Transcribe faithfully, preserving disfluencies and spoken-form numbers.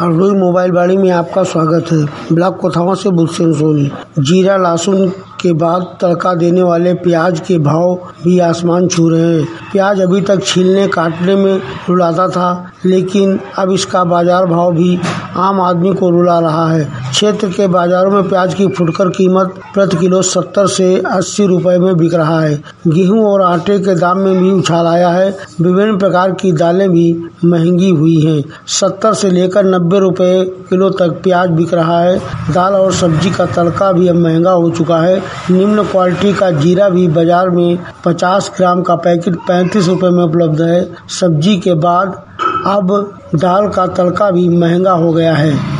Hardoi mobile बाड़ी में आपका स्वागत है। ब्लॉक कोथावा से बुलसेन सोनी। जीरा लहसुन के बाद तड़का देने वाले प्याज के भाव भी आसमान छू रहे हैं। प्याज अभी तक छीलने काटने में रुलाता था, लेकिन अब इसका बाजार भाव भी आम आदमी को रुला रहा है। क्षेत्र के बाजारों में प्याज की फुटकर कीमत प्रति किलो सत्तर से अस्सी रुपए में बिक रहा है। गेहूं और आटे के दाम में भी उछाल आया है। विभिन्न प्रकार की दालें भी महंगी हुई हैं। सत्तर से लेकर नब्बे रुपए किलो तक प्याज बिक रहा है। दाल और सब्जी का तड़का भी अब महंगा हो चुका है। निम्न क्वालिटी का जीरा भी बाजार में पचास ग्राम का पैकेट पैंतीस रुपए में उपलब्ध है। सब्जी के बाद अब दाल का तड़का भी महंगा हो गया है।